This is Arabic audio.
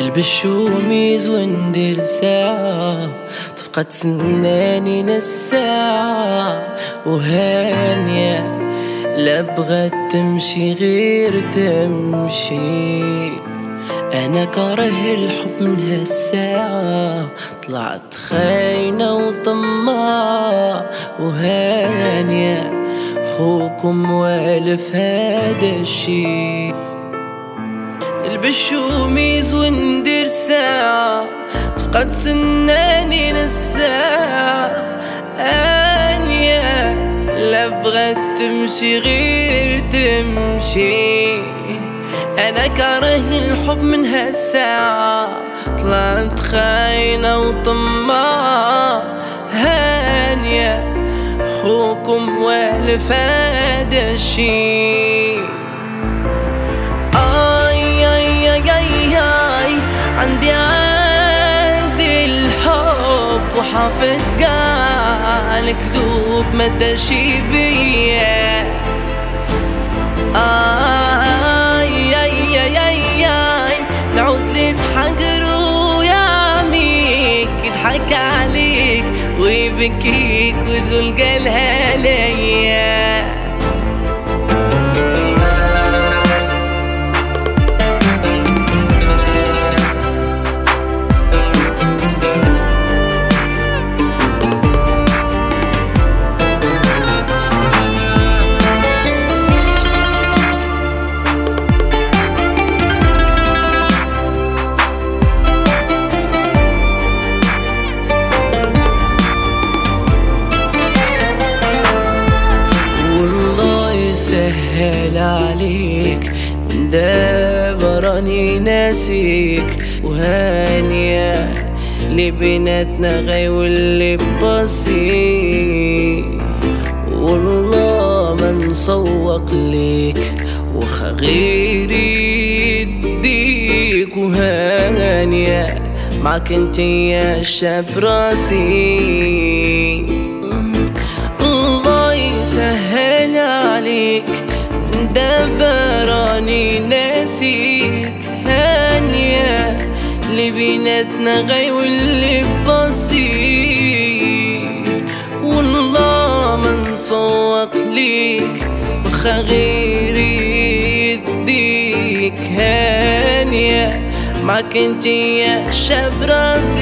نلبس شوميز وندير ساعة تبقى تسناني نساعة وهانية، لا بغات تمشي غير تمشي. أنا كاره الحب من هالساعة، طلعت خاينة وطماعة وهانية، خوكم والف هذا الشي. نلبس شوميز وندير ساعة تبقى تسناني نساعة هانية، لا بغات تمشي غير تمشي. أنا كاره الحب من هالساعة، طلعت خاينة وطماعة هانية، خوكم والف هذا الشي. عندي الحب وحافظ قال كذوب ما تشي بيا. نعود نضحك ويعميك يضحك عليك ويبكيك وتقول قالها ليا. سهل عليك من دابا راني ناسيك وهانية، اللي بيناتنا غيولي بسيط. والله ما نسوق ليك وخا غيري يديك وهانية، معك انتي يا شاب راسي. الله يسهل عليك من دابا راني ناسيك هانية، اللي بيناتنا غيولي بسيط. والله ما نسوق ليك وخا غيري يديك هانية، معك انتي يا شاب راسي.